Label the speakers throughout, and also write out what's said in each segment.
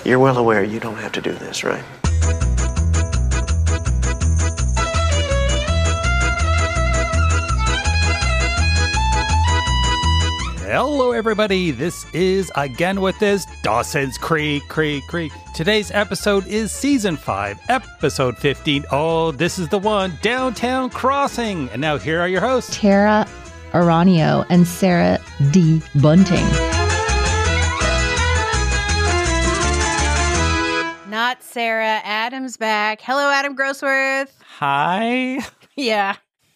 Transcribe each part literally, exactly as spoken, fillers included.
Speaker 1: You're well aware you don't have to do this, right?
Speaker 2: Hello, everybody. This is Again with This, Dawson's Creek, Creek, Creek. Today's episode is Season five, Episode fifteen. Oh, this is the one, Downtown Crossing. And now here are your hosts,
Speaker 3: Tara Aranio and Sarah D. Bunting.
Speaker 4: Not Sarah. Adam's back. Hello, Adam Grossworth.
Speaker 2: Hi.
Speaker 4: Yeah.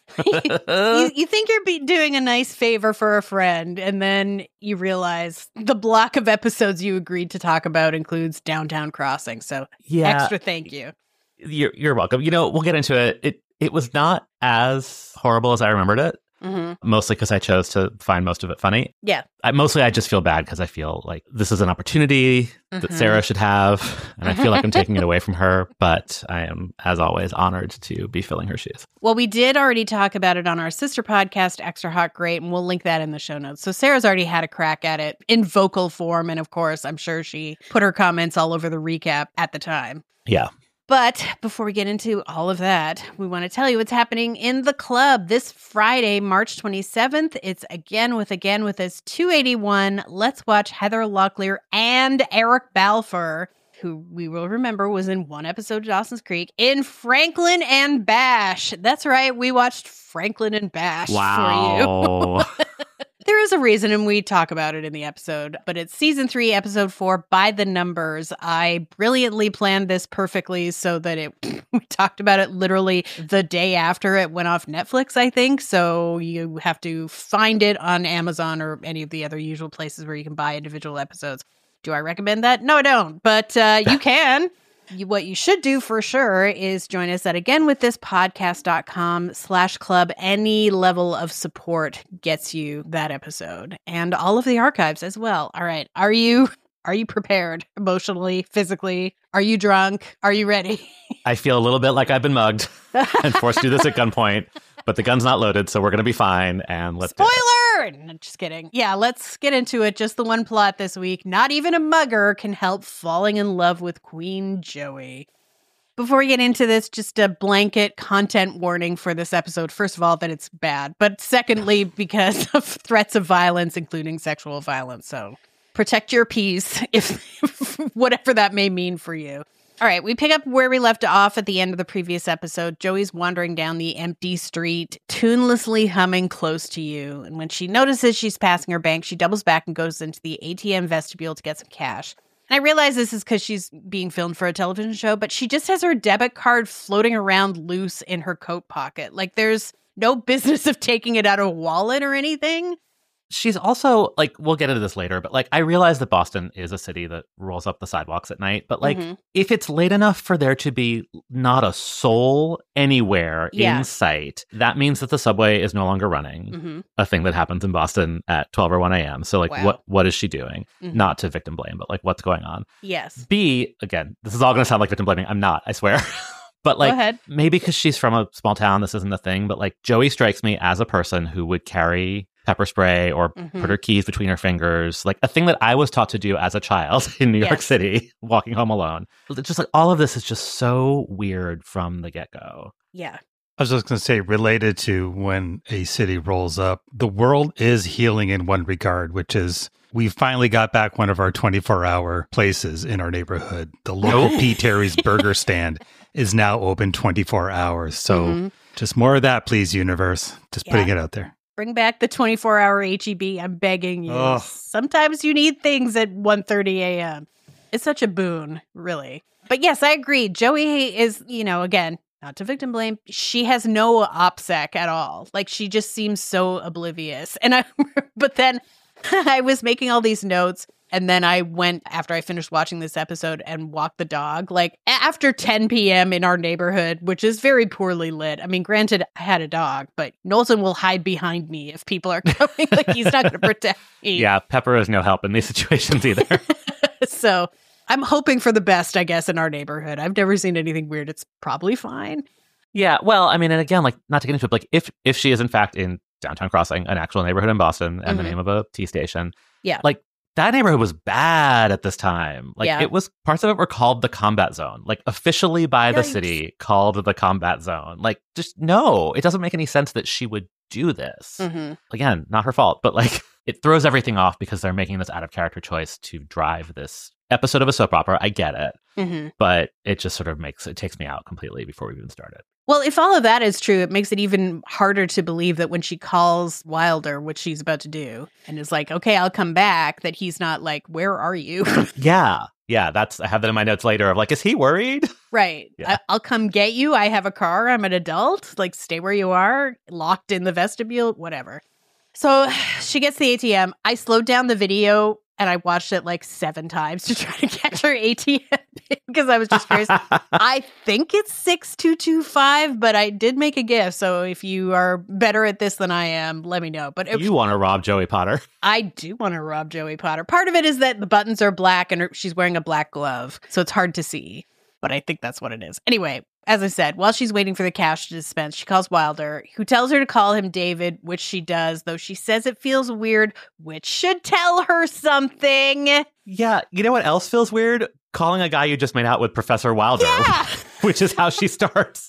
Speaker 4: you, you think you're be doing a nice favor for a friend, and then you realize the block of episodes you agreed to talk about includes Downtown Crossing. So
Speaker 5: yeah,
Speaker 4: extra thank you.
Speaker 5: You're, you're welcome. You know, we'll get into it. It it was not as horrible as I remembered it. Mm-hmm. Mostly because I chose to find most of it funny.
Speaker 4: Yeah.
Speaker 5: I, mostly I just feel bad because I feel like this is an opportunity mm-hmm. that Sarah should have. And I feel like I'm taking it away from her. But I am, as always, honored to be filling her shoes.
Speaker 4: Well, we did already talk about it on our sister podcast, Extra Hot Great, and we'll link that in the show notes. So Sarah's already had a crack at it in vocal form. And of course, I'm sure she put her comments all over the recap at the time.
Speaker 5: Yeah.
Speaker 4: But before we get into all of that, we want to tell you what's happening in the club this Friday, March twenty-seventh. It's Again with Again with Us two eighty-one. Let's watch Heather Locklear and Eric Balfour, who we will remember was in one episode of Dawson's Creek, in Franklin and Bash. That's right. We watched Franklin and Bash
Speaker 5: wow.
Speaker 4: for you. There is a reason, and we talk about it in the episode, but it's season three, episode four, By the Numbers. I brilliantly planned this perfectly so that it we talked about it literally the day after it went off Netflix, I think. So you have to find it on Amazon or any of the other usual places where you can buy individual episodes. Do I recommend that? No, I don't, but uh, you can. You, what you should do for sure is join us at againwiththispodcast.com slash club. Any level of support gets you that episode and all of the archives as well. All right. Are you are you prepared emotionally, physically? Are you drunk? Are you ready?
Speaker 5: I feel a little bit like I've been mugged and forced to do this at gunpoint, but the gun's not loaded, so we're going to be fine. And let's
Speaker 4: Spoiler!
Speaker 5: do it.
Speaker 4: No, just kidding. Yeah, let's get into it. Just the one plot this week. Not even a mugger can help falling in love with Queen Joey. Before we get into this, just a blanket content warning for this episode. First of all, that it's bad. But secondly, because of threats of violence, including sexual violence. So protect your peace, if, if whatever that may mean for you. All right, we pick up where we left off at the end of the previous episode. Joey's wandering down the empty street, tunelessly humming Close to You. And when she notices she's passing her bank, she doubles back and goes into the A T M vestibule to get some cash. And I realize this is because she's being filmed for a television show, but she just has her debit card floating around loose in her coat pocket. Like, there's no business of taking it out of a wallet or anything.
Speaker 5: She's also, like, we'll get into this later, but, like, I realize that Boston is a city that rolls up the sidewalks at night. But, like, mm-hmm. if it's late enough for there to be not a soul anywhere yeah. in sight, that means that the subway is no longer running, mm-hmm. a thing that happens in Boston at twelve or one a.m. So, like, wow. what what is she doing? Mm-hmm. Not to victim blame, but, like, what's going on?
Speaker 4: Yes.
Speaker 5: B, again, this is all going to sound like victim blaming. I'm not, I swear. But, like, maybe because she's from a small town, this isn't a thing. But, like, Joey strikes me as a person who would carry pepper spray or mm-hmm. put her keys between her fingers, like a thing that I was taught to do as a child in New yes. York City, walking home alone. Just like all of this is just so weird from the get-go.
Speaker 4: Yeah.
Speaker 2: I was just going to say, related to when a city rolls up, the world is healing in one regard, which is we finally got back one of our twenty-four hour places in our neighborhood. The local P. Terry's Burger Stand is now open twenty-four hours. So mm-hmm. just more of that, please, universe. Just yeah. putting it out there.
Speaker 4: Bring back the twenty-four hour H E B. I'm begging you. Ugh. Sometimes you need things at one thirty a.m. It's such a boon, really. But yes, I agree. Joey is, you know, again, not to victim blame, she has no OPSEC at all. Like, she just seems so oblivious. And I, but then I was making all these notes. And then I went, after I finished watching this episode, and walked the dog. Like, after ten p.m. in our neighborhood, which is very poorly lit. I mean, granted, I had a dog, but Knowlton will hide behind me if people are coming. Like, he's not going to protect me.
Speaker 5: Yeah, Pepper is no help in these situations either.
Speaker 4: So I'm hoping for the best, I guess, in our neighborhood. I've never seen anything weird. It's probably fine.
Speaker 5: Yeah, well, I mean, and again, like, not to get into it, but like, if, if she is, in fact, in Downtown Crossing, an actual neighborhood in Boston, and mm-hmm. the name of a T station,
Speaker 4: yeah,
Speaker 5: like, that neighborhood was bad at this time. Like
Speaker 4: Yeah.
Speaker 5: it was, parts of it were called the combat zone, like officially by the
Speaker 4: Yikes.
Speaker 5: city called the combat zone. Like just no, it doesn't make any sense that she would do this.
Speaker 4: Mm-hmm.
Speaker 5: Again, not her fault, but like it throws everything off because they're making this out of character choice to drive this episode of a soap opera. I get it,
Speaker 4: Mm-hmm.
Speaker 5: but it just sort of makes, it takes me out completely before we even started.
Speaker 4: Well, if all of that is true, it makes it even harder to believe that when she calls Wilder, which she's about to do, and is like, okay, I'll come back, that he's not like, where are you?
Speaker 5: Yeah. Yeah. That's, I have that in my notes later of like, is he worried?
Speaker 4: Right.
Speaker 5: Yeah.
Speaker 4: I- I'll come get you. I have a car. I'm an adult. Like, stay where you are, locked in the vestibule, whatever. So she gets the A T M. I slowed down the video and I watched it like seven times to try to catch her A T M because I was just curious. I think it's six two two five, but I did make a GIF. So if you are better at this than I am, let me know. But it,
Speaker 5: You want to rob Joey Potter.
Speaker 4: I do want to rob Joey Potter. Part of it is that the buttons are black and her, she's wearing a black glove. So it's hard to see. But I think that's what it is. Anyway, as I said, while she's waiting for the cash to dispense, she calls Wilder, who tells her to call him David, which she does, though she says it feels weird, which should tell her something.
Speaker 5: Yeah. You know what else feels weird? Calling a guy you just made out with Professor Wilder,
Speaker 4: Yeah.
Speaker 5: which is how she starts.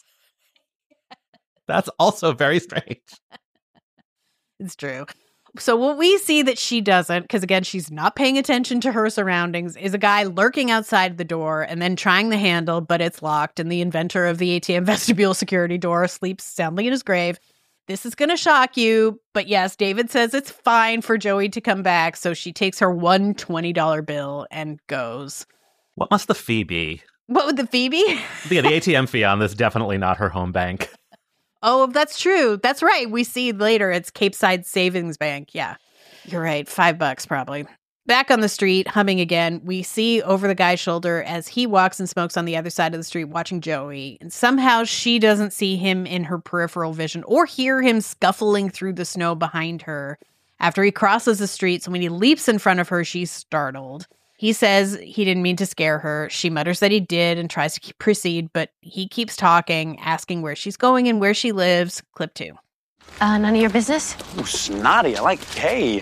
Speaker 5: That's also very strange.
Speaker 4: It's true. So what we see that she doesn't, because again, she's not paying attention to her surroundings, is a guy lurking outside the door and then trying the handle, but it's locked. And the inventor of the A T M vestibule security door sleeps soundly in his grave. This is going to shock you. But yes, David says it's fine for Joey to come back. So she takes her one twenty dollar bill and goes.
Speaker 5: What must the fee be?
Speaker 4: What would the fee be?
Speaker 5: Yeah, the A T M fee on this, definitely not her home bank.
Speaker 4: Oh, that's true. That's right. We see later it's Cape Side Savings Bank. Yeah, you're right. Five bucks probably. Back on the street, humming again, we see over the guy's shoulder as he walks and smokes on the other side of the street watching Joey. And somehow she doesn't see him in her peripheral vision or hear him scuffling through the snow behind her. After he crosses the street, so when he leaps in front of her, she's startled. He says he didn't mean to scare her. She mutters that he did and tries to keep, proceed, but he keeps talking, asking where she's going and where she lives. Clip two.
Speaker 6: Uh, none of your business?
Speaker 7: Ooh, snotty. I like, hey.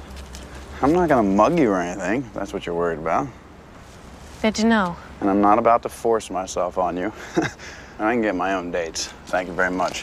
Speaker 7: I'm not gonna mug you or anything, if that's what you're worried about.
Speaker 6: Good to know.
Speaker 7: And I'm not about to force myself on you. And I can get my own dates. Thank you very much.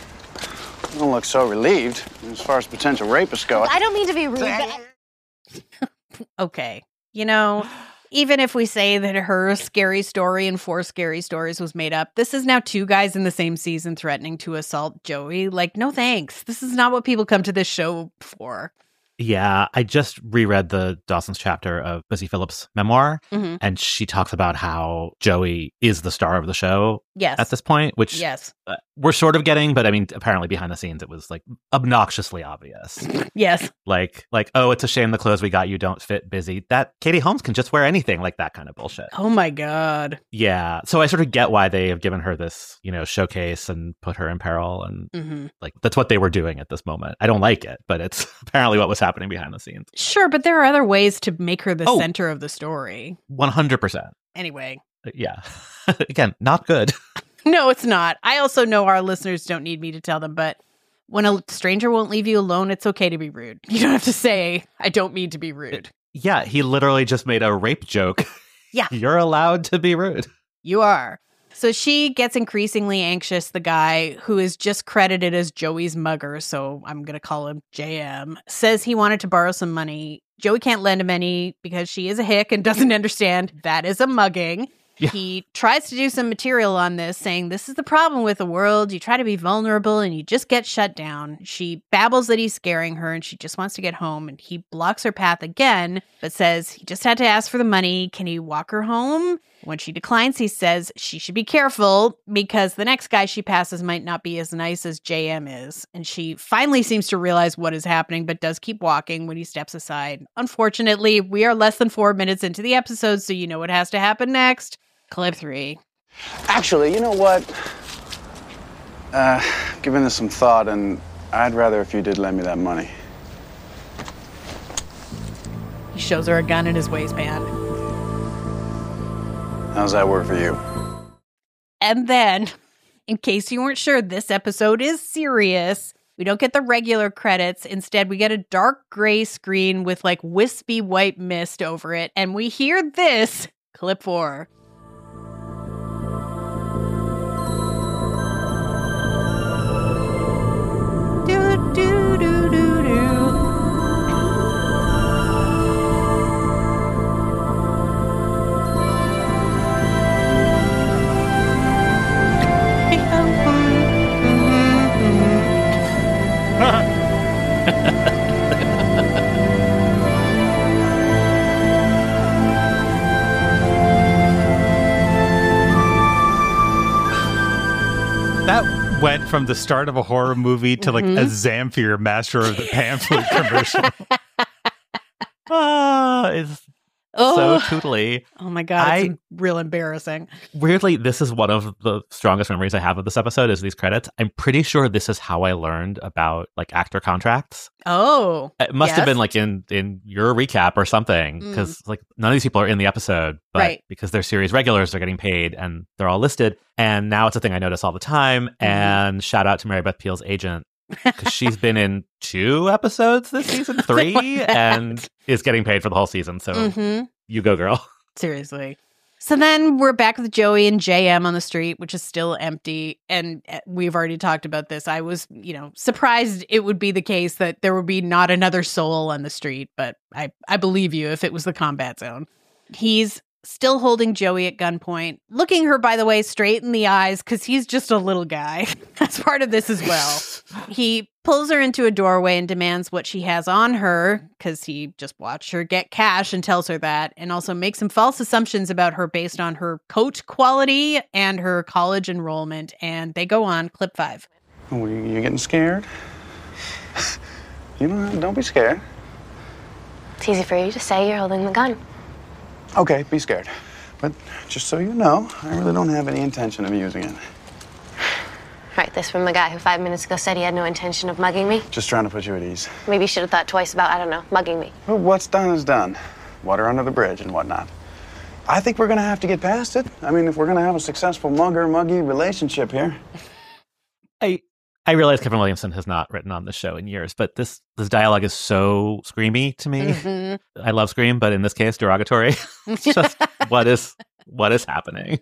Speaker 7: You don't look so relieved. As far as potential rapists go.
Speaker 6: I don't mean to be rude, but...
Speaker 4: Okay. You know, even if we say that her scary story in Four Scary Stories was made up, this is now two guys in the same season threatening to assault Joey. Like, no thanks. This is not what people come to this show for.
Speaker 5: Yeah, I just reread the Dawson's chapter of Busy Phillips' memoir,
Speaker 4: Mm-hmm.
Speaker 5: and she talks about how Joey is the star of the show
Speaker 4: Yes.
Speaker 5: at this point, which
Speaker 4: Yes.
Speaker 5: uh, we're sort of getting, but I mean, apparently behind the scenes, it was like obnoxiously obvious.
Speaker 4: Yes.
Speaker 5: like, like, oh, it's a shame the clothes we got you don't fit. Busy. That Katie Holmes can just wear anything, like that kind of bullshit.
Speaker 4: Oh my God.
Speaker 5: Yeah, so I sort of get why they have given her this, you know, showcase and put her in peril, and
Speaker 4: Mm-hmm.
Speaker 5: like that's what they were doing at this moment. I don't like it, but it's apparently what was happening behind the scenes.
Speaker 4: Sure, but there are other ways to make her the
Speaker 5: Oh.
Speaker 4: center of the story.
Speaker 5: one hundred percent.
Speaker 4: Anyway.
Speaker 5: Yeah. Again, not good.
Speaker 4: No, it's not. I also know our listeners don't need me to tell them, but when a stranger won't leave you alone, it's okay to be rude. You don't have to say, I don't mean to be rude.
Speaker 5: Yeah, he literally just made a rape joke.
Speaker 4: Yeah.
Speaker 5: You're allowed to be rude.
Speaker 4: You are. So she gets increasingly anxious. The guy who is just credited as Joey's mugger, so I'm going to call him J M, says he wanted to borrow some money. Joey can't lend him any because she is a hick and doesn't understand that is a mugging.
Speaker 5: Yeah.
Speaker 4: He tries to do some material on this, saying this is the problem with the world. You try to be vulnerable and you just get shut down. She babbles that he's scaring her and she just wants to get home. And he blocks her path again, but says he just had to ask for the money. Can he walk her home? When she declines, he says she should be careful because the next guy she passes might not be as nice as J M is. And she finally seems to realize what is happening, but does keep walking when he steps aside. Unfortunately, we are less than four minutes into the episode, so you know what has to happen next. Clip three.
Speaker 7: Actually, you know what? Uh, giving this some thought, and I'd rather if you did lend me that money.
Speaker 4: He shows her a gun in his waistband.
Speaker 7: How's that work for you?
Speaker 4: And then, in case you weren't sure, this episode is serious. We don't get the regular credits. Instead, we get a dark gray screen with like wispy white mist over it. And we hear this, clip four. Do, do, do, do, do.
Speaker 2: That went from the start of a horror movie to like mm-hmm. a Zamfir Master of the Pamphlet commercial.
Speaker 5: Ah, it's oh. so tootly.
Speaker 4: Oh my God, I, it's real embarrassing.
Speaker 5: Weirdly, this is one of the strongest memories I have of this episode is these credits. I'm pretty sure this is how I learned about like actor contracts.
Speaker 4: Oh.
Speaker 5: It must
Speaker 4: yes.
Speaker 5: have been like in, in your recap or something because mm. like none of these people are in the episode, but
Speaker 4: right. because
Speaker 5: they're series regulars, they're getting paid and they're all listed. And now it's a thing I notice all the time. Mm. And shout out to Mary Beth Peel's agent because she's been in two episodes this season, three, like and is getting paid for the whole season. So mm-hmm. you go, girl.
Speaker 4: Seriously. So then we're back with Joey and J M on the street, which is still empty. And we've already talked about this. I was, you know, surprised it would be the case that there would be not another soul on the street. But I, I believe you if it was the combat zone. He's still holding Joey at gunpoint, looking her, by the way, straight in the eyes because he's just a little guy. That's part of this as well. He pulls her into a doorway and demands what she has on her because he just watched her get cash and tells her that, and also makes some false assumptions about her based on her coat quality and her college enrollment. And they go on, clip five.
Speaker 7: Oh, you, you getting scared? You know, don't be scared.
Speaker 6: It's easy for you to say you're holding the gun.
Speaker 7: Okay, be scared. But just so you know, I really don't have any intention of using it.
Speaker 6: Right, this from the guy who five minutes ago said he had no intention of mugging me?
Speaker 7: Just trying to put you at ease.
Speaker 6: Maybe you should have thought twice about, I don't know, mugging me.
Speaker 7: Well, what's done is done. Water under the bridge and whatnot. I think we're going to have to get past it. I mean, if we're going to have a successful mugger-muggy relationship here.
Speaker 5: I I realize Kevin Williamson has not written on this show in years, but this this dialogue is so screamy to me. Mm-hmm. I love Scream, but in this case, derogatory. It's just what is what is happening?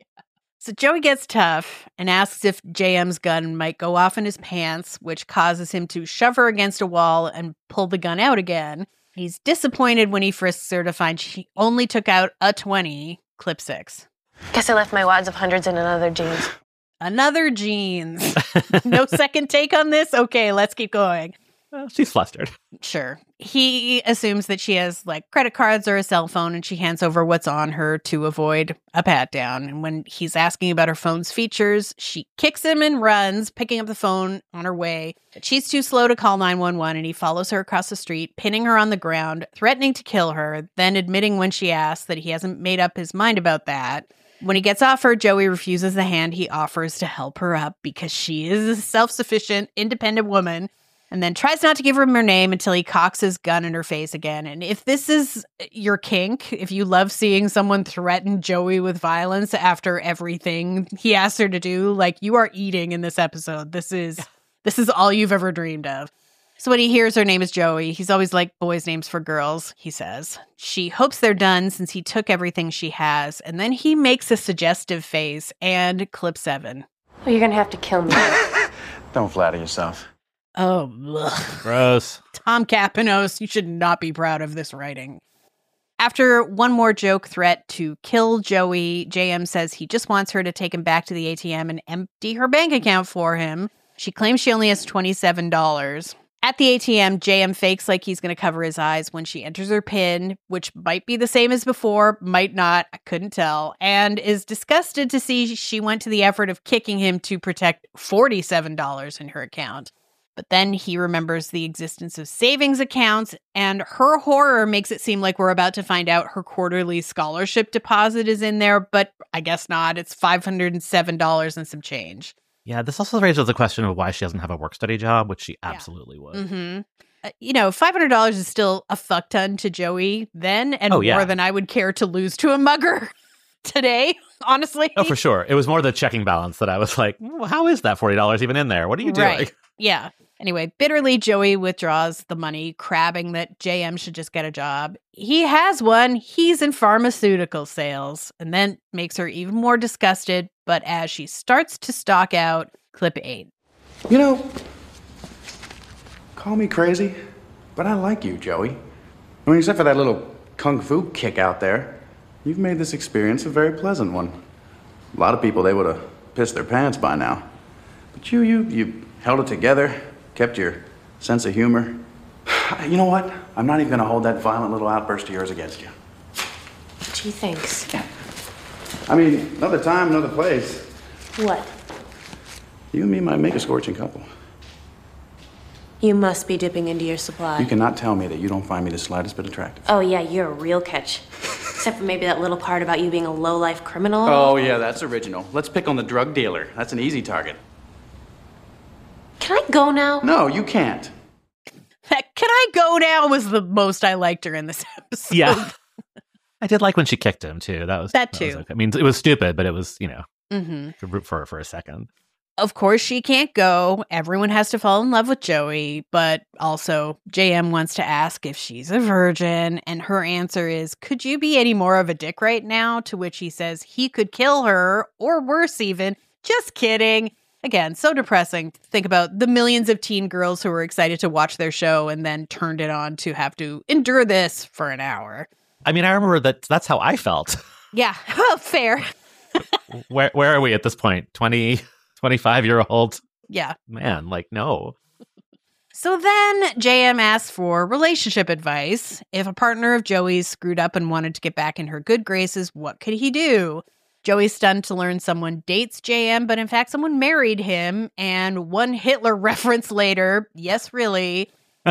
Speaker 4: So Joey gets tough and asks if J M's gun might go off in his pants, which causes him to shove her against a wall and pull the gun out again. He's disappointed when he frisks her to find she only took out a twenty, clip six.
Speaker 6: Guess I left my wads of hundreds in another jeans.
Speaker 4: Another jeans. No second take on this? Okay, let's keep going.
Speaker 5: Well, she's flustered.
Speaker 4: Sure. He assumes that she has like credit cards or a cell phone and she hands over what's on her to avoid a pat down. And when he's asking about her phone's features, she kicks him and runs, picking up the phone on her way. But she's too slow to call nine one one and he follows her across the street, pinning her on the ground, threatening to kill her, then admitting when she asks that he hasn't made up his mind about that. When he gets off her, Joey refuses the hand he offers to help her up because she is a self-sufficient, independent woman, and then tries not to give him her name until he cocks his gun in her face again. And if this is your kink, if you love seeing someone threaten Joey with violence after everything he asks her to do, like you are eating in this episode. This is this is all you've ever dreamed of. So when he hears her name is Joey, he's always like boys' names for girls, he says. She hopes they're done since he took everything she has, and then he makes a suggestive face, and clip seven.
Speaker 6: Well, you're going to have to kill me.
Speaker 7: Don't flatter yourself.
Speaker 4: Oh, ugh.
Speaker 5: Gross.
Speaker 4: Tom Kapanos, you should not be proud of this writing. After one more joke threat to kill Joey, J M says he just wants her to take him back to the A T M and empty her bank account for him. She claims she only has twenty-seven dollars. At the A T M, J M fakes like he's going to cover his eyes when she enters her PIN, which might be the same as before, might not, I couldn't tell, and is disgusted to see she went to the effort of kicking him to protect forty-seven dollars in her account. But then he remembers the existence of savings accounts, and her horror makes it seem like we're about to find out her quarterly scholarship deposit is in there, but I guess not. It's five hundred seven dollars and some change.
Speaker 5: Yeah, this also raises the question of why she doesn't have a work-study job, which she absolutely yeah. would.
Speaker 4: Mm-hmm. Uh, you know, five hundred dollars is still a fuck ton to Joey then, and
Speaker 5: oh, yeah.
Speaker 4: more than I would care to lose to a mugger today, honestly.
Speaker 5: Oh, for sure. It was more the checking balance that I was like, well, how is that forty dollars even in there? What are you doing?
Speaker 4: Right. Yeah. Anyway, bitterly, Joey withdraws the money, crabbing that J M should just get a job. He has one. He's in pharmaceutical sales, and then makes her even more disgusted. But as she starts to stalk out, clip eight.
Speaker 7: You know, call me crazy, but I like you, Joey. I mean, except for that little kung fu kick out there, you've made this experience a very pleasant one. A lot of people, they would have pissed their pants by now. But you, you, you held it together, kept your sense of humor. You know what? I'm not even going to hold that violent little outburst of yours against you.
Speaker 6: Gee, thanks.
Speaker 7: I mean, another time, another place.
Speaker 6: What?
Speaker 7: You and me might make a scorching couple.
Speaker 6: You must be dipping into your supply.
Speaker 7: You cannot tell me that you don't find me the slightest bit attractive.
Speaker 6: Oh, yeah, you're a real catch. Except for maybe that little part about you being a low-life criminal.
Speaker 7: Oh, yeah, that's original. Let's pick on the drug dealer. That's an easy target.
Speaker 6: Can I go now?
Speaker 7: No, you can't.
Speaker 4: That "can I go now" was the most I liked her in this episode.
Speaker 5: Yeah. I did like when she kicked him, too. That was
Speaker 4: That
Speaker 5: was
Speaker 4: too.
Speaker 5: okay. I mean, it was stupid, but it was, you know,
Speaker 4: Mm-hmm.
Speaker 5: could root for her for a second.
Speaker 4: Of course, she can't go. Everyone has to fall in love with Joey, but also J M wants to ask if she's a virgin, and her answer is, "Could you be any more of a dick right now?" To which he says he could kill her, or worse even. Just kidding. Again, so depressing. Think about the millions of teen girls who were excited to watch their show and then turned it on to have to endure this for an hour.
Speaker 5: I mean, I remember that that's how I felt.
Speaker 4: Yeah, oh, fair.
Speaker 5: where where are we at this point? twenty, twenty-five year old?
Speaker 4: Yeah.
Speaker 5: Man, like, no.
Speaker 4: So then J M asks for relationship advice. If a partner of Joey's screwed up and wanted to get back in her good graces, what could he do? Joey's stunned to learn someone dates J M, but in fact someone married him. And one Hitler reference later, yes, really.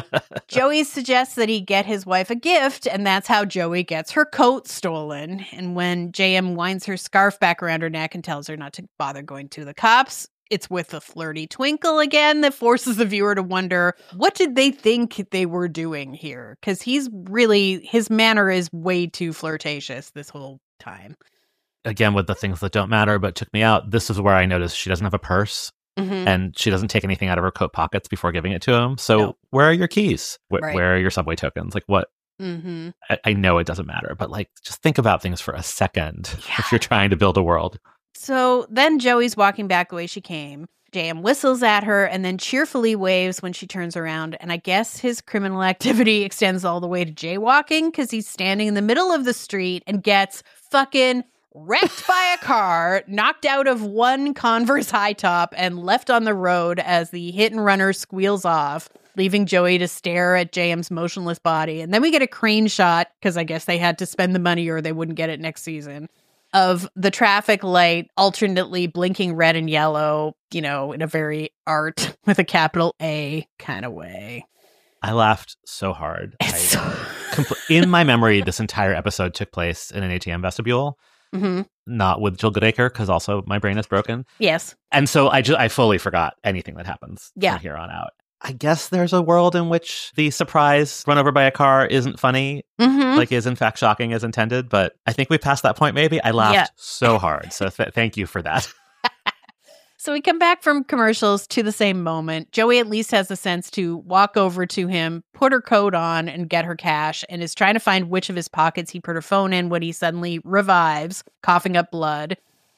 Speaker 4: Joey suggests that he get his wife a gift, and that's how Joey gets her coat stolen. And when J M winds her scarf back around her neck and tells her not to bother going to the cops, it's with a flirty twinkle again that forces the viewer to wonder, what did they think they were doing here? Because he's really, his manner is way too flirtatious this whole time.
Speaker 5: Again, with the things that don't matter, but took me out. This is where I noticed she doesn't have a purse.
Speaker 4: Mm-hmm.
Speaker 5: And she doesn't take anything out of her coat pockets before giving it to him. So
Speaker 4: No.
Speaker 5: where are your keys? Where,
Speaker 4: Right.
Speaker 5: where are your subway tokens? Like what?
Speaker 4: Mm-hmm.
Speaker 5: I, I know it doesn't matter, but like just think about things for a second
Speaker 4: Yeah.
Speaker 5: if you're trying to build a world.
Speaker 4: So then Joey's walking back the way she came. J M whistles at her and then cheerfully waves when she turns around. And I guess his criminal activity extends all the way to jaywalking because he's standing in the middle of the street and gets fucking wrecked by a car, knocked out of one Converse high top, and left on the road as the hit and runner squeals off, leaving Joey to stare at J M's motionless body. And then we get a crane shot, because I guess they had to spend the money or they wouldn't get it next season, of the traffic light alternately blinking red and yellow, you know, in a very art with a capital A kind of way.
Speaker 5: I laughed so hard. I,
Speaker 4: It's so-
Speaker 5: compl- in my memory, this entire episode took place in an A T M vestibule.
Speaker 4: Mm-hmm.
Speaker 5: Not with Jill Goodacre, because also my brain is broken.
Speaker 4: Yes.
Speaker 5: And so I just I fully forgot anything that happens
Speaker 4: Yeah.
Speaker 5: from here on out. I guess there's a world in which the surprise run over by a car isn't funny,
Speaker 4: Mm-hmm.
Speaker 5: like is in fact shocking as intended. But I think we passed that point. Maybe I laughed
Speaker 4: Yeah.
Speaker 5: so hard. So th- thank you for that.
Speaker 4: So we come back from commercials to the same moment. Joey at least has the sense to walk over to him, put her coat on, and get her cash, and is trying to find which of his pockets he put her phone in when he suddenly revives, coughing up blood.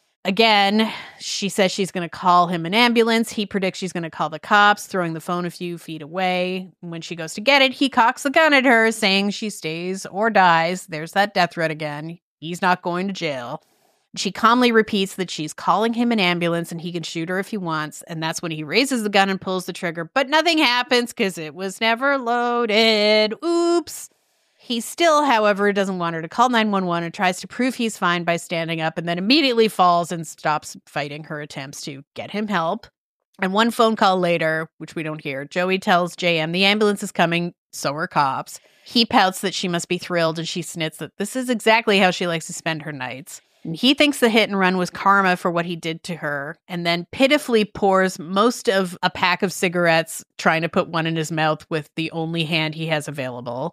Speaker 4: Again, she says she's going to call him an ambulance. He predicts she's going to call the cops, throwing the phone a few feet away. When she goes to get it, he cocks the gun at her, saying she stays or dies. There's that death threat again. He's not going to jail. She calmly repeats that she's calling him an ambulance and he can shoot her if he wants. And that's when he raises the gun and pulls the trigger. But nothing happens because it was never loaded. Oops. He still, however, doesn't want her to call nine one one and tries to prove he's fine by standing up and then immediately falls and stops fighting her attempts to get him help. And one phone call later, which we don't hear, Joey tells J M the ambulance is coming, so are cops. He pouts that she must be thrilled and she snits that this is exactly how she likes to spend her nights. And he thinks the hit and run was karma for what he did to her, and then pitifully pours most of a pack of cigarettes, trying to put one in his mouth with the only hand he has available.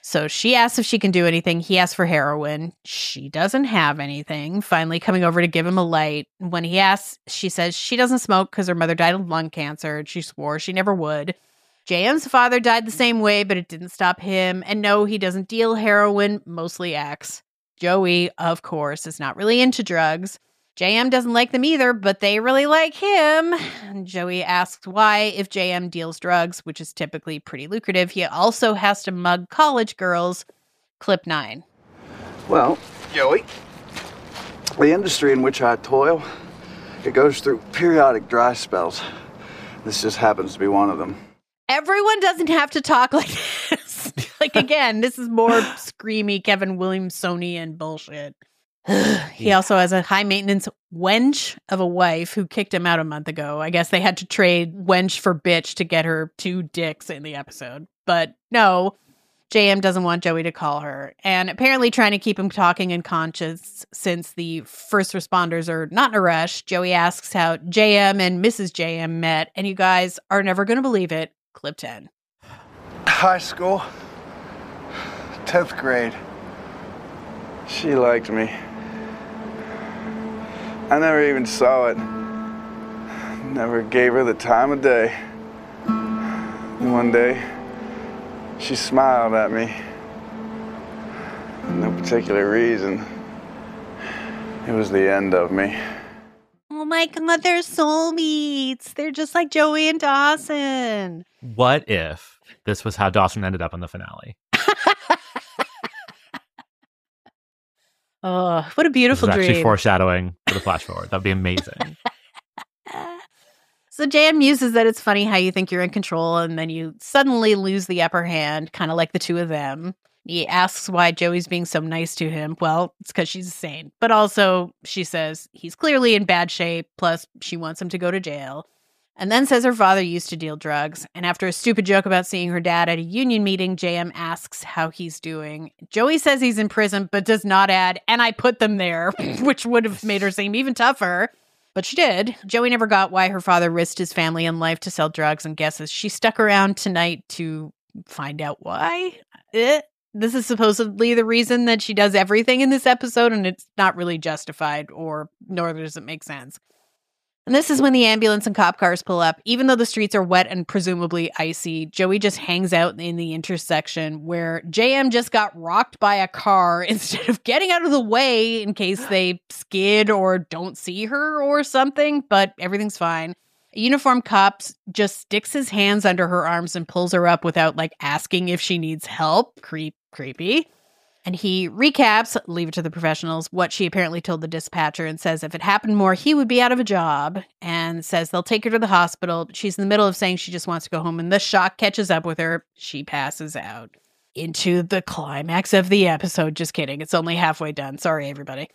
Speaker 4: So she asks if she can do anything. He asks for heroin. She doesn't have anything, finally coming over to give him a light. When he asks, she says she doesn't smoke because her mother died of lung cancer, and she swore she never would. J M's father died the same way, but it didn't stop him. And no, he doesn't deal heroin, mostly X. Joey, of course, is not really into drugs. J M doesn't like them either, but they really like him. And Joey asks why, if J M deals drugs, which is typically pretty lucrative, he also has to mug college girls. Clip nine.
Speaker 7: Well, Joey, the industry in which I toil, it goes through periodic dry spells. This just happens to be one of them.
Speaker 4: Everyone doesn't have to talk like this. Like, again, this is more screamy Kevin Williamsonian bullshit. He
Speaker 5: Yeah.
Speaker 4: also has a high-maintenance wench of a wife who kicked him out a month ago. I guess they had to trade wench for bitch to get her two dicks in the episode. But no, J M doesn't want Joey to call her. And apparently trying to keep him talking and conscious since the first responders are not in a rush. Joey asks how J M and Missus J M met. And you guys are never going to believe it. Clip ten.
Speaker 7: High school, tenth grade. She liked me. I never even saw it. Never gave her the time of day. One day, she smiled at me. No particular reason. It was the end of me.
Speaker 4: Oh my God, they're soulmates. They're just like Joey and Dawson.
Speaker 5: What if this was how Dawson ended up in the finale?
Speaker 4: Oh, what a beautiful
Speaker 5: This is
Speaker 4: dream.
Speaker 5: actually foreshadowing for the flash forward. That'd be amazing.
Speaker 4: So J M muses that it's funny how you think you're in control and then you suddenly lose the upper hand, kind of like the two of them. He asks why Joey's being so nice to him. Well, it's because she's insane. But also, she says he's clearly in bad shape, plus she wants him to go to jail. And then says her father used to deal drugs. And after a stupid joke about seeing her dad at a union meeting, J M asks how he's doing. Joey says he's in prison, but does not add, and I put them there, which would have made her seem even tougher. But she did. Joey never got why her father risked his family and life to sell drugs and guesses she stuck around tonight to find out why. Eh. This is supposedly the reason that she does everything in this episode, and it's not really justified, or nor does it make sense. And this is when the ambulance and cop cars pull up. Even though the streets are wet and presumably icy, Joey just hangs out in the intersection where J M just got rocked by a car instead of getting out of the way in case they skid or don't see her or something, but everything's fine. A uniformed cop just sticks his hands under her arms and pulls her up without, like, asking if she needs help. Creep, creepy. And he recaps, leave it to the professionals, what she apparently told the dispatcher and says if it happened more, he would be out of a job, and says they'll take her to the hospital. But she's in the middle of saying she just wants to go home, and the shock catches up with her. She passes out. Into the climax of the episode. Just kidding. It's only halfway done. Sorry, everybody.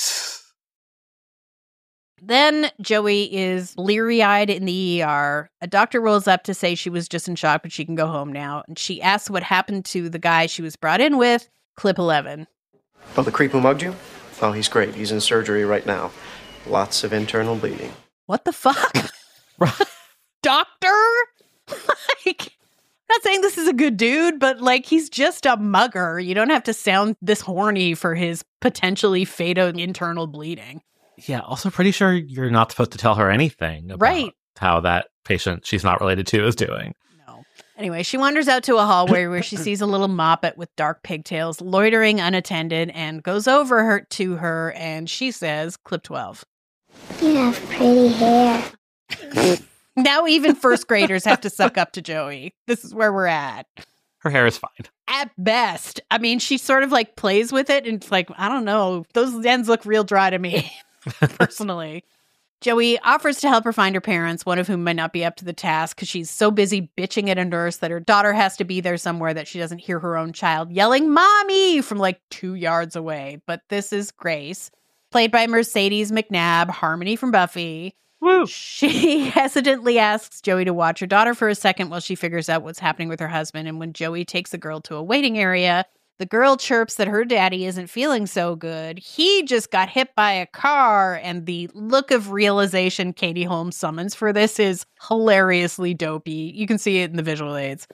Speaker 4: Then Joey is bleary-eyed in the E R. A doctor rolls up to say she was just in shock, but she can go home now. And she asks what happened to the guy she was brought in with. Clip eleven.
Speaker 1: Oh, the creep who mugged you? Oh, he's great. He's in surgery right now. Lots of internal bleeding.
Speaker 4: What the fuck? Doctor? Like, I'm not saying this is a good dude, but like, he's just a mugger. You don't have to sound this horny for his potentially fatal internal bleeding.
Speaker 5: Yeah, also pretty sure you're not supposed to tell her anything about
Speaker 4: Right.
Speaker 5: how that patient she's not related to is doing.
Speaker 4: No. Anyway, she wanders out to a hallway where she sees a little moppet with dark pigtails loitering unattended and goes over her to her and she says, clip twelve.
Speaker 8: You have pretty hair.
Speaker 4: Now even first graders have to suck up to Joey. This is where we're at.
Speaker 5: Her hair is fine.
Speaker 4: At best. I mean, she sort of like plays with it and it's like, I don't know, those ends look real dry to me, personally. Joey offers to help her find her parents, one of whom might not be up to the task because she's so busy bitching at a nurse that her daughter has to be there somewhere that she doesn't hear her own child yelling, "Mommy!" from like two yards away. But this is Grace, played by Mercedes McNabb, Harmony from Buffy.
Speaker 5: Woo.
Speaker 4: She hesitantly asks Joey to watch her daughter for a second while she figures out what's happening with her husband. And when Joey takes the girl to a waiting area, the girl chirps that her daddy isn't feeling so good. He just got hit by a car, and the look of realization Katie Holmes summons for this is hilariously dopey. You can see it in the visual aids.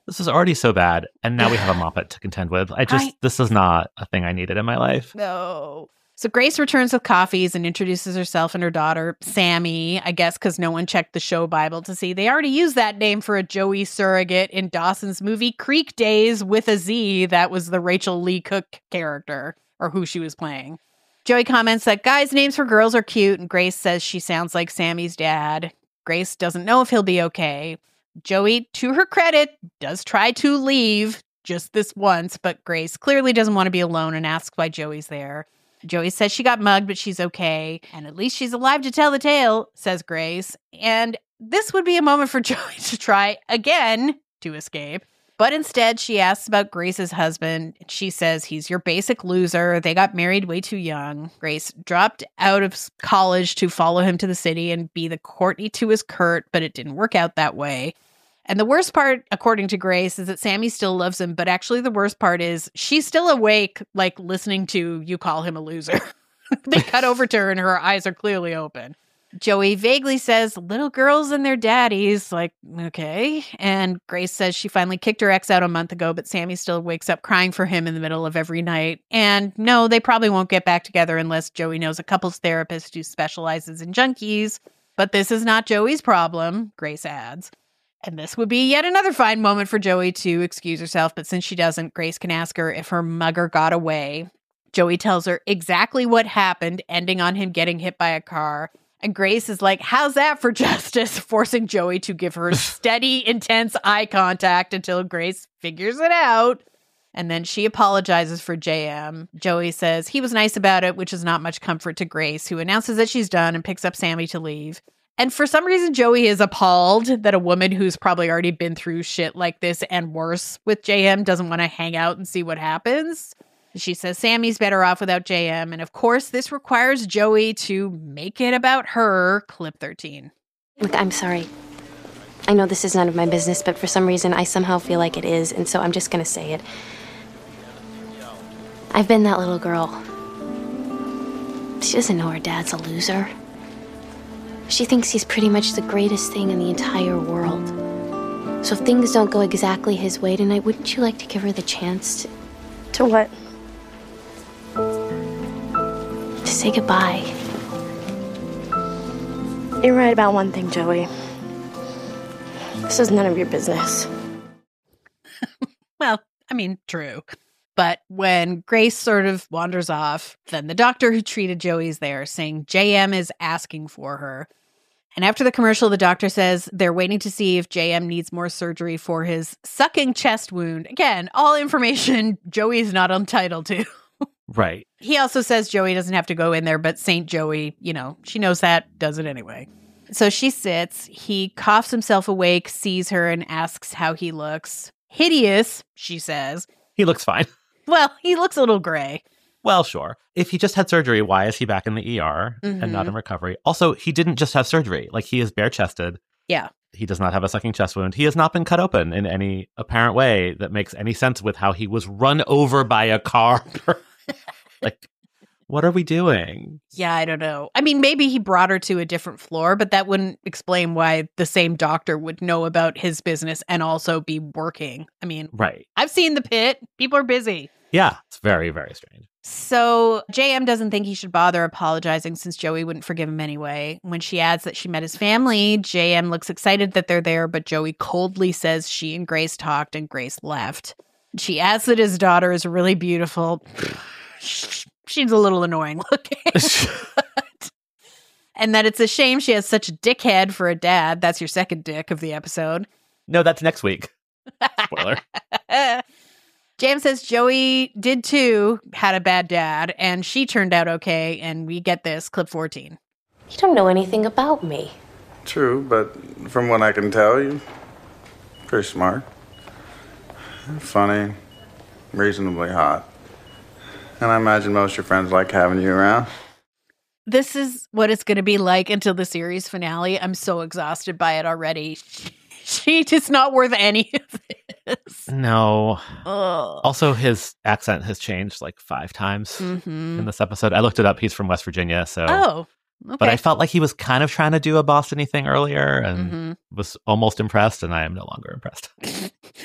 Speaker 5: This is already so bad, and now we have a Moppet to contend with. I just, I, this is not a thing I needed in my life.
Speaker 4: No. So Grace returns with coffees and introduces herself and her daughter, Sammy, I guess because no one checked the show Bible to see. They already used that name for a Joey surrogate in Dawson's movie Creek Days with a Z. That was the Rachel Lee Cook character, or who she was playing. Joey comments that guys' names for girls are cute, and Grace says she sounds like Sammy's dad. Grace doesn't know if he'll be okay. Joey, to her credit, does try to leave just this once, but Grace clearly doesn't want to be alone and asks why Joey's there. Joey says she got mugged, but she's okay, and at least she's alive to tell the tale, says Grace. And this would be a moment for Joey to try again to escape. But instead, she asks about Grace's husband. She says he's your basic loser. They got married way too young. Grace dropped out of college to follow him to the city and be the Courtney to his Kurt, but it didn't work out that way. And the worst part, according to Grace, is that Sammy still loves him, but actually the worst part is she's still awake, like listening to you call him a loser. They cut over to her and her eyes are clearly open. Joey vaguely says, little girls and their daddies, like, okay. And Grace says she finally kicked her ex out a month ago, but Sammy still wakes up crying for him in the middle of every night. And no, they probably won't get back together unless Joey knows a couples therapist who specializes in junkies. But this is not Joey's problem, Grace adds. And this would be yet another fine moment for Joey to excuse herself, but since she doesn't, Grace can ask her if her mugger got away. Joey tells her exactly what happened, ending on him getting hit by a car. And Grace is like, how's that for justice? Forcing Joey to give her steady, intense eye contact until Grace figures it out. And then she apologizes for J M. Joey says he was nice about it, which is not much comfort to Grace, who announces that she's done and picks up Sammy to leave. And for some reason, Joey is appalled that a woman who's probably already been through shit like this and worse with J M doesn't want to hang out and see what happens. She says Sammy's better off without J M. And of course, this requires Joey to make it about her. Clip thirteen.
Speaker 6: Look, I'm sorry. I know this is none of my business, but for some reason, I somehow feel like it is. And so I'm just going to say it. I've been that little girl. She doesn't know her dad's a loser. She thinks he's pretty much the greatest thing in the entire world. So if things don't go exactly his way tonight, wouldn't you like to give her the chance to...
Speaker 8: To what?
Speaker 6: To say goodbye.
Speaker 8: You're right about one thing, Joey. This is none of your business.
Speaker 4: Well, I mean, true. But when Grace sort of wanders off, then the doctor who treated Joey is there saying J M is asking for her. And after the commercial, the doctor says they're waiting to see if J M needs more surgery for his sucking chest wound. Again, all information Joey is not entitled to.
Speaker 5: Right.
Speaker 4: He also says Joey doesn't have to go in there, but Saint Joey, you know, she knows that, does it anyway. So she sits, he coughs himself awake, sees her, and asks how he looks. Hideous, she says.
Speaker 5: He looks fine.
Speaker 4: Well, he looks a little gray.
Speaker 5: Well, sure. If he just had surgery, why is he back in the E R mm-hmm. and not in recovery? Also, he didn't just have surgery. Like, he is bare-chested.
Speaker 4: Yeah.
Speaker 5: He does not have a sucking chest wound. He has not been cut open in any apparent way that makes any sense with how he was run over by a car. Like, what are we doing?
Speaker 4: Yeah, I don't know. I mean, maybe he brought her to a different floor, but that wouldn't explain why the same doctor would know about his business and also be working. I mean,
Speaker 5: right.
Speaker 4: I've seen the pit. People are busy.
Speaker 5: Yeah, it's very, very strange.
Speaker 4: So J M doesn't think he should bother apologizing since Joey wouldn't forgive him anyway. When she adds that she met his family, J M looks excited that they're there, but Joey coldly says she and Grace talked and Grace left. She adds that his daughter is really beautiful. She's a little annoying looking. And that it's a shame she has such a dickhead for a dad. That's your second dick of the episode.
Speaker 5: No, that's next week. Spoiler.
Speaker 4: J M says Joey did too, had a bad dad, and she turned out okay, and we get this, clip fourteen.
Speaker 6: You don't know anything about me.
Speaker 7: True, but from what I can tell, you're pretty smart. Funny, reasonably hot. And I imagine most of your friends like having you around.
Speaker 4: This is what it's going to be like until the series finale. I'm so exhausted by it already. She is not worth any of this.
Speaker 5: No.
Speaker 4: Ugh.
Speaker 5: Also, his accent has changed like five times
Speaker 4: mm-hmm.
Speaker 5: in this episode. I looked it up. He's from West Virginia. So.
Speaker 4: Oh, okay.
Speaker 5: But I felt like he was kind of trying to do a Boston-y thing earlier and
Speaker 4: mm-hmm.
Speaker 5: was almost impressed, and I am no longer impressed.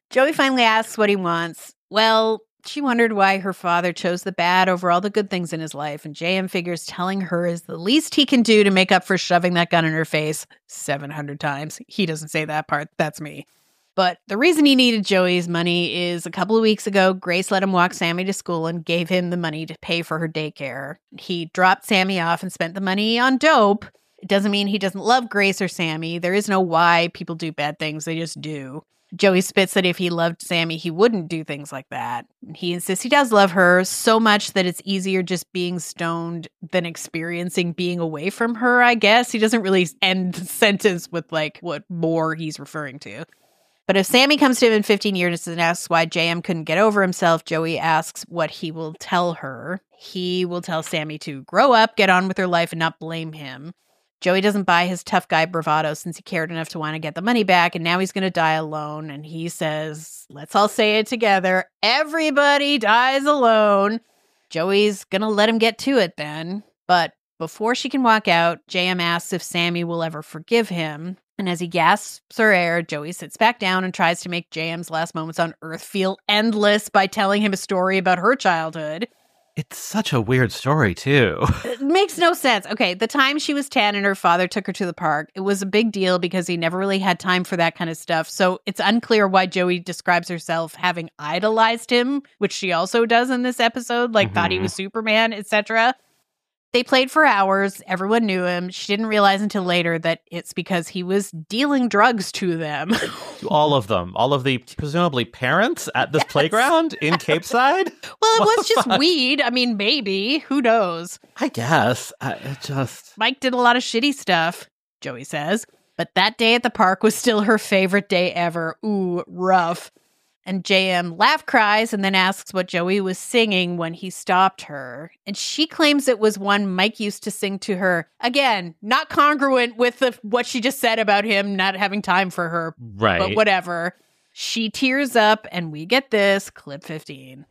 Speaker 4: Joey finally asks what he wants. Well, she wondered why her father chose the bad over all the good things in his life, and J M figures telling her is the least he can do to make up for shoving that gun in her face seven hundred times. He doesn't say that part. That's me. But the reason he needed Joey's money is a couple of weeks ago, Grace let him walk Sammy to school and gave him the money to pay for her daycare. He dropped Sammy off and spent the money on dope. It doesn't mean he doesn't love Grace or Sammy. There is no why people do bad things. They just do. Joey spits that if he loved Sammy, he wouldn't do things like that. He insists he does love her so much that it's easier just being stoned than experiencing being away from her, I guess. He doesn't really end the sentence with, like, what more he's referring to. But if Sammy comes to him in fifteen years and asks why J M couldn't get over himself, Joey asks what he will tell her. He will tell Sammy to grow up, get on with her life, and not blame him. Joey doesn't buy his tough guy bravado since he cared enough to want to get the money back, and now he's going to die alone. And he says, let's all say it together. Everybody dies alone. Joey's going to let him get to it then. But before she can walk out, J M asks if Sammy will ever forgive him. And as he gasps for air, Joey sits back down and tries to make J M's last moments on Earth feel endless by telling him a story about her childhood.
Speaker 5: It's such a weird story, too.
Speaker 4: It makes no sense. Okay, the time she was ten and her father took her to the park, it was a big deal because he never really had time for that kind of stuff. So it's unclear why Joey describes herself having idolized him, which she also does in this episode, like mm-hmm. thought he was Superman, et cetera. They played for hours. Everyone knew him. She didn't realize until later that it's because he was dealing drugs to them.
Speaker 5: To all of them. All of the presumably parents at this yes. playground in Cape Side?
Speaker 4: Well, it
Speaker 5: what
Speaker 4: was just fuck? weed. I mean, maybe. Who knows?
Speaker 5: I guess. I, it just...
Speaker 4: Mike did a lot of shitty stuff, Joey says. But that day at the park was still her favorite day ever. Ooh, rough. And J M laugh cries and then asks what Joey was singing when he stopped her. And she claims it was one Mike used to sing to her. Again, not congruent with the, what she just said about him not having time for her.
Speaker 5: Right.
Speaker 4: But whatever. She tears up and we get this, clip fifteen.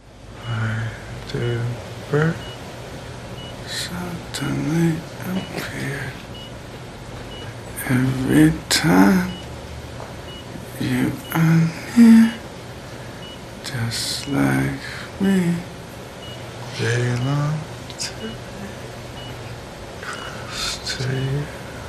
Speaker 9: Why do birds suddenly appear every time you are near? Just like me, they long to be close to you.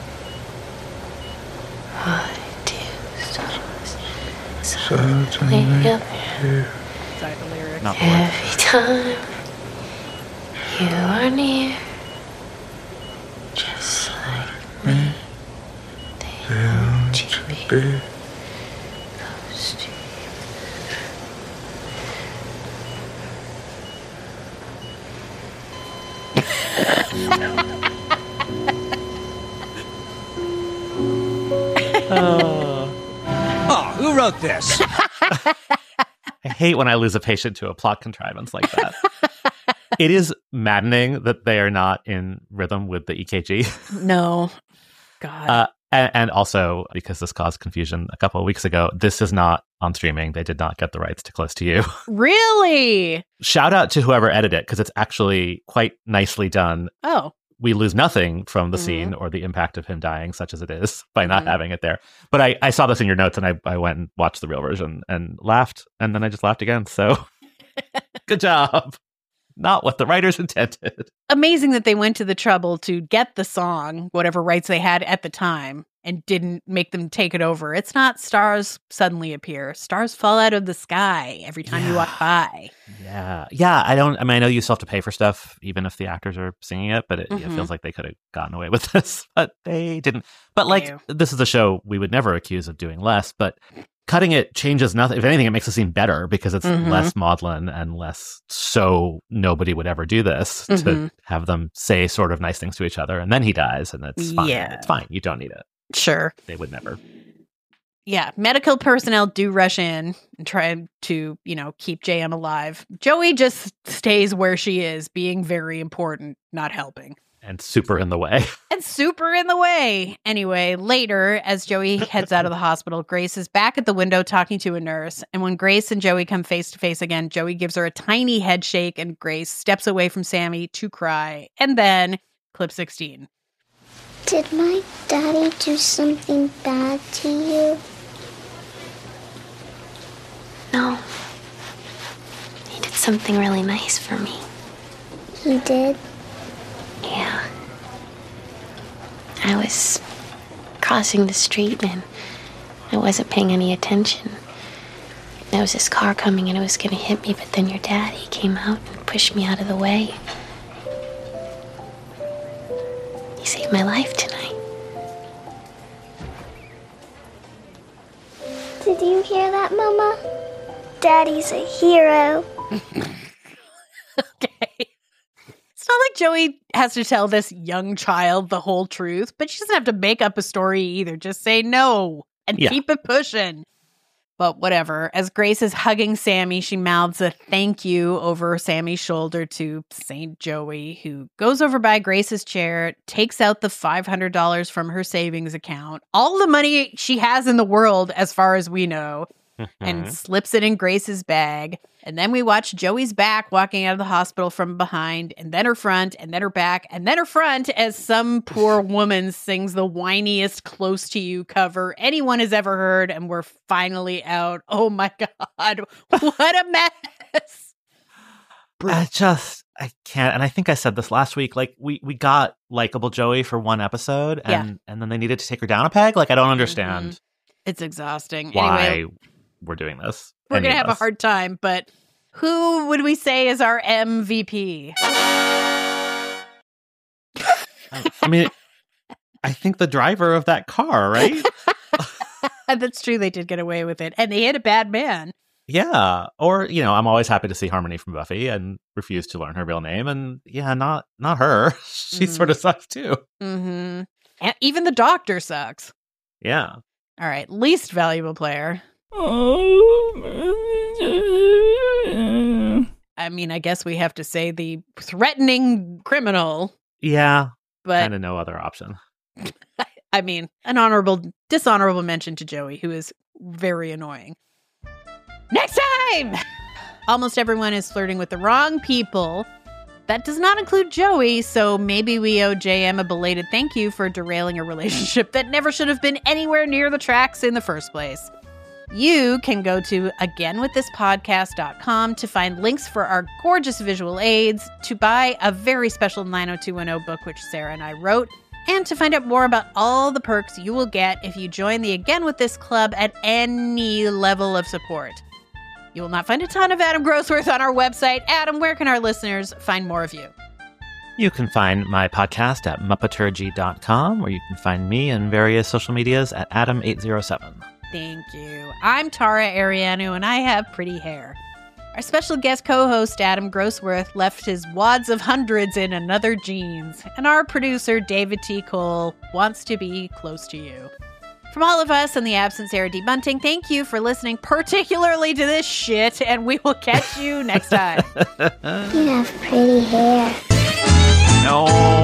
Speaker 6: Why do stars
Speaker 9: suddenly appear
Speaker 6: every time you are near? Just like me, they long to be close to you.
Speaker 5: oh.
Speaker 10: oh, who wrote this?
Speaker 5: I hate when I lose a patient to a plot contrivance like that. It is maddening that they are not in rhythm with the E K G.
Speaker 4: No. God.
Speaker 5: Uh, and, and also, because this caused confusion a couple of weeks ago, this is not on streaming. They did not get the rights to Close to You.
Speaker 4: Really?
Speaker 5: Shout out to whoever edited it, because it's actually quite nicely done.
Speaker 4: Oh.
Speaker 5: We lose nothing from the mm-hmm. scene or the impact of him dying, such as it is, by not mm-hmm. having it there. But I, I saw this in your notes, and I, I went and watched the real version and laughed, and then I just laughed again. So, good job. Not what the writers intended.
Speaker 4: Amazing that they went to the trouble to get the song, whatever rights they had at the time, and didn't make them take it over. It's not stars suddenly appear. Stars fall out of the sky every time yeah. you walk by.
Speaker 5: Yeah. Yeah. I don't, I mean, I know you still have to pay for stuff, even if the actors are singing it, but it, mm-hmm. it feels like they could have gotten away with this, but they didn't. But like, Ew. This is a show we would never accuse of doing less, but cutting it changes nothing. If anything, it makes it seem better because it's mm-hmm. less maudlin and less so nobody would ever do this mm-hmm. to have them say sort of nice things to each other. And then he dies and it's fine.
Speaker 4: Yeah.
Speaker 5: It's fine. You don't need it.
Speaker 4: Sure.
Speaker 5: They would never.
Speaker 4: Yeah. Medical personnel do rush in and try to, you know, keep J M alive. Joey just stays where she is, being very important, not helping.
Speaker 5: And super in the way.
Speaker 4: And super in the way. Anyway, later, as Joey heads out of the hospital, Grace is back at the window talking to a nurse. And when Grace and Joey come face to face again, Joey gives her a tiny head shake and Grace steps away from Sammy to cry. And then, clip sixteen.
Speaker 11: Did my daddy do something bad to you?
Speaker 6: No. He did something really nice for me.
Speaker 11: He did?
Speaker 6: Yeah. I was crossing the street and I wasn't paying any attention. There was this car coming and it was going to hit me, but then your dad, he came out and pushed me out of the way. He saved my life tonight.
Speaker 11: Did you hear that, Mama? Daddy's a hero.
Speaker 4: Okay. It's not like Joey has to tell this young child the whole truth, but she doesn't have to make up a story either. Just say no and
Speaker 5: Yeah.
Speaker 4: keep it pushing. But whatever. As Grace is hugging Sammy, she mouths a thank you over Sammy's shoulder to Saint Joey, who goes over by Grace's chair, takes out the five hundred dollars from her savings account, all the money she has in the world, as far as we know, and slips it in Grace's bag. And then we watch Joey's back walking out of the hospital from behind, and then her front, and then her back, and then her front as some poor woman sings the whiniest Close to You cover anyone has ever heard, and we're finally out. Oh my God, what a mess.
Speaker 5: I just, I can't. And I think I said this last week. Like, we, we got likable Joey for one episode, and,
Speaker 4: Yeah.
Speaker 5: and then they needed to take her down a peg. Like, I don't understand
Speaker 4: Mhm. It's exhausting.
Speaker 5: why
Speaker 4: Anyway,
Speaker 5: we're doing this.
Speaker 4: we're
Speaker 5: Any
Speaker 4: going to
Speaker 5: of
Speaker 4: have a
Speaker 5: us.
Speaker 4: hard time, but who would we say is our M V P?
Speaker 5: I mean, I think the driver of that car, right?
Speaker 4: That's true. They did get away with it. And they hit a bad man.
Speaker 5: Yeah. Or, you know, I'm always happy to see Harmony from Buffy and refuse to learn her real name. And yeah, not not her. She
Speaker 4: Mhm.
Speaker 5: sort of sucks too.
Speaker 4: Mm-hmm. And even the doctor sucks.
Speaker 5: Yeah.
Speaker 4: All right. Least valuable player. I mean, I guess we have to say the threatening criminal,
Speaker 5: Yeah.
Speaker 4: but
Speaker 5: Kind of no other option.
Speaker 4: I mean, an honorable, dishonorable mention to Joey, who is very annoying. Next time! Almost everyone is flirting with the wrong people. That does not include Joey, so maybe we owe J M a belated thank you for derailing a relationship that never should have been anywhere near the tracks in the first place. You can go to again with this podcast dot com to find links for our gorgeous visual aids, to buy a very special nine oh two one oh book which Sarah and I wrote, and to find out more about all the perks you will get if you join the Again With This club at any level of support. You will not find a ton of Adam Grossworth on our website. Adam, where can our listeners find more of you?
Speaker 5: You can find my podcast at muppeturgy dot com, or you can find me in various social medias at Adam eight oh seven.
Speaker 4: Thank you. I'm Tara Ariano, and I have pretty hair. Our special guest co-host, Adam Grossworth, left his wads of hundreds in another jeans. And our producer, David T. Cole, wants to be close to you. From all of us and the absent Sarah D. Bunting, thank you for listening, particularly to this shit, and we will catch you next time.
Speaker 11: You have pretty hair.
Speaker 5: No.